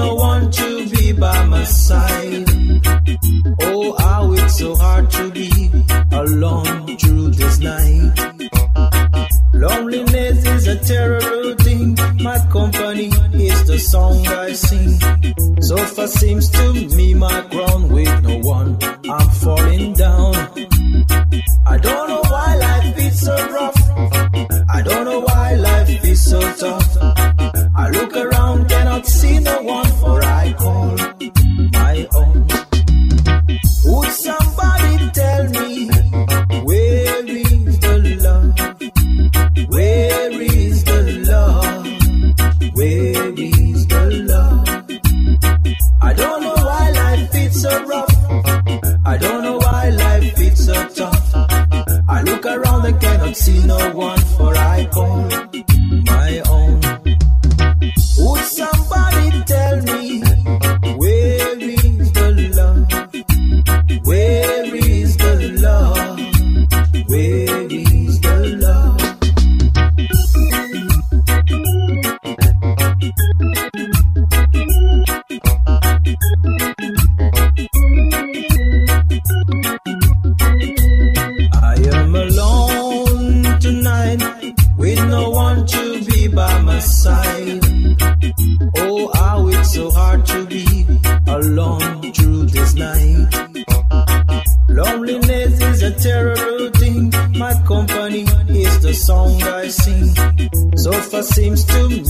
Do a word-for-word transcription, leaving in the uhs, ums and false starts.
no one to be by my side. Oh, how it's so hard to be alone through this night. Loneliness is a terrible thing. My company is the song I sing. So far seems to me my ground with no one. I'm falling down. I don't know why life is so rough. I don't know why life is so tough. I look around, cannot see no one, for I call my own. Would somebody tell me, where is the love? Where is the love? Where is the love? I don't know why life is so rough. I don't know why life is so tough. I look around and cannot see no one, for I call my own. Would somebody tell me, where is the love? Where is the love? Where is the love? I am alone tonight with no one to be by my side. Oh, how it's so hard to be alone through this night. Loneliness is a terrible thing. My company is the song I sing. So far seems to